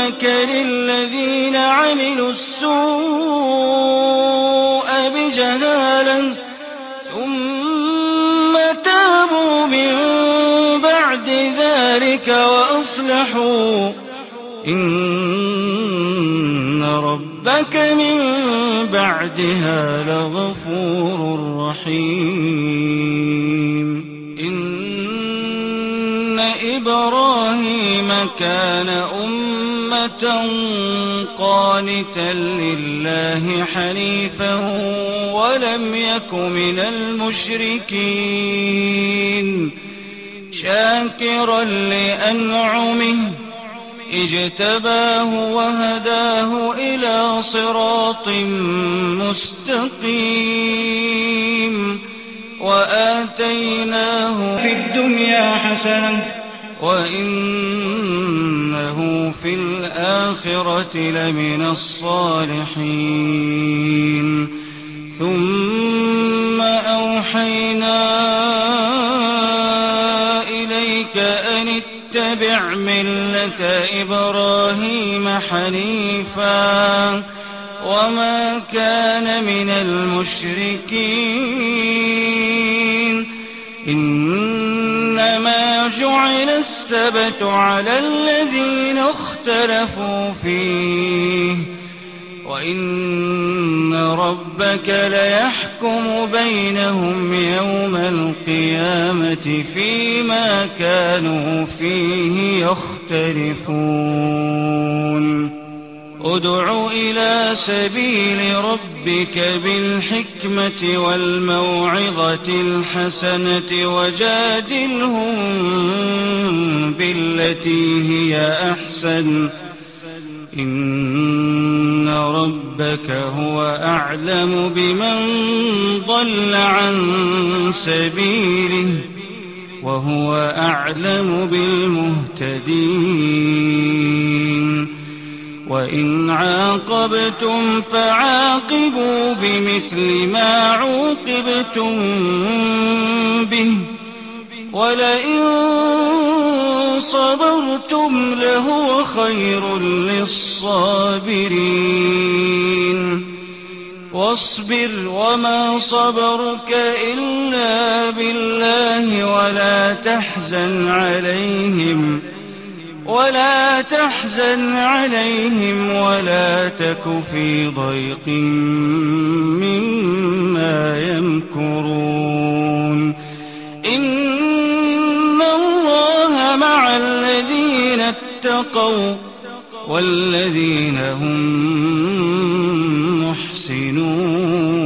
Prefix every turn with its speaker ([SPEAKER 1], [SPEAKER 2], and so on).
[SPEAKER 1] ربك للذين عملوا السوء بجهالة ثم تابوا من بعد ذلك وأصلحوا إن ربك من بعدها لغفور رحيم. إن إبراهيم كان أمة قانتا لله حنيفا ولم يك من المشركين شاكرا لأنعمه اجتباه وهداه إلى صراط مستقيم وآتيناه في الدنيا حسنة وإنه في الآخرة لمن الصالحين. ثم أوحينا إليك أن اتبع ملة إبراهيم حنيفا وما كان من المشركين. إنما جعل السبت على الذين اختلفوا فيه وإن ربك ليحكم بينهم يوم القيامة فيما كانوا فيه يختلفون. ادع إلى سبيل ربك بالحكمة والموعظة الحسنة وجادلهم بالتي هي أحسن إن ربك هو أعلم بمن ضل عن سبيله وهو أعلم بالمهتدين. وإن عاقبتم فعاقبوا بمثل ما عوقبتم به ولئن صبرتم لهو خير للصابرين. واصبر وما صبرك إلا بالله ولا تحزن عليهم ولا تك في ضيق مما يمكرون. إن الله مع الذين اتقوا والذين هم محسنون.